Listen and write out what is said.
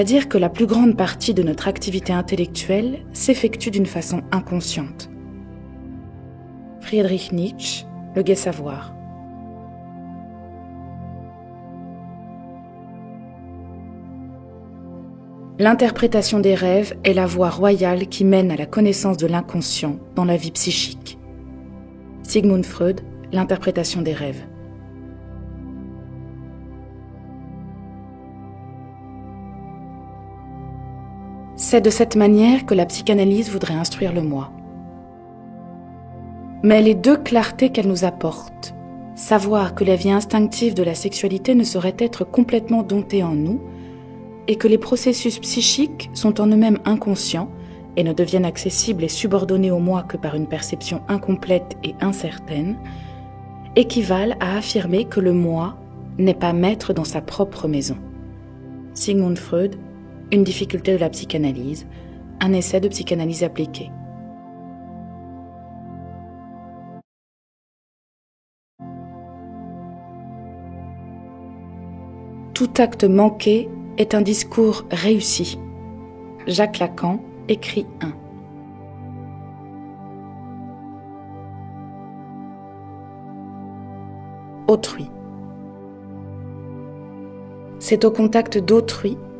C'est-à-dire que la plus grande partie de notre activité intellectuelle s'effectue d'une façon inconsciente. Friedrich Nietzsche, Le Gai Savoir. L'interprétation des rêves est la voie royale qui mène à la connaissance de l'inconscient dans la vie psychique. Sigmund Freud, L'interprétation des rêves. C'est de cette manière que la psychanalyse voudrait instruire le moi. Mais les deux clartés qu'elle nous apporte, savoir que la vie instinctive de la sexualité ne saurait être complètement domptée en nous, et que les processus psychiques sont en eux-mêmes inconscients et ne deviennent accessibles et subordonnés au moi que par une perception incomplète et incertaine, équivalent à affirmer que le moi n'est pas maître dans sa propre maison. Sigmund Freud, Une difficulté de la psychanalyse, un essai de psychanalyse appliquée. Tout acte manqué est un discours réussi. Jacques Lacan, écrit 1. Autrui. C'est au contact d'autrui